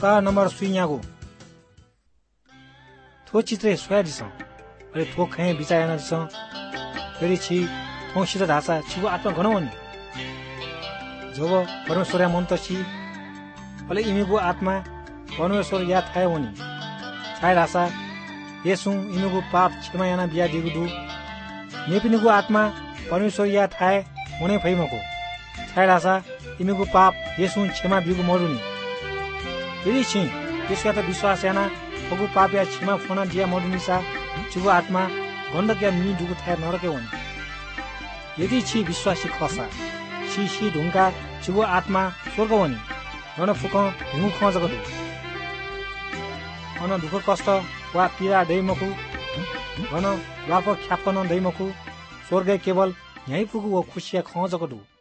사 number 수이냐고 थो चित्रे soya दिसं अरे थो खै बिचायना दिसं फेरि छि थोसित धासा छिगो आत्मा गनवनी जब परमेश्वरया मन तसी अले इमेगो आत्मा परमेश्वर या थाय वनी छाय धासा येसु इमेगो पाप क्षमायाना बिया दिगुदु नेपिनुगो आत्मा परमेश्वर या थाय मने फैमको छाय धासा इमेगो पाप येसु क्षमा बिगु मरुनी फेरि छि यसका त विश्वास याना अगु पाप या क्षमा फोना दिया मरुनिसा छिगो आत्मा गण्डक या मि दुगु थाय नरके वनी यदि छि विश्वासी खसा छि ढुंगा छिगो आत्मा स्वर्ग वनी गन फुक हिमु खजगदु अन दुख कष्ट वा पीडा दैमकु गन वाप ख्यापन दैमकु स्वर्ग केवल यही पुगु व खुशिया खजगदु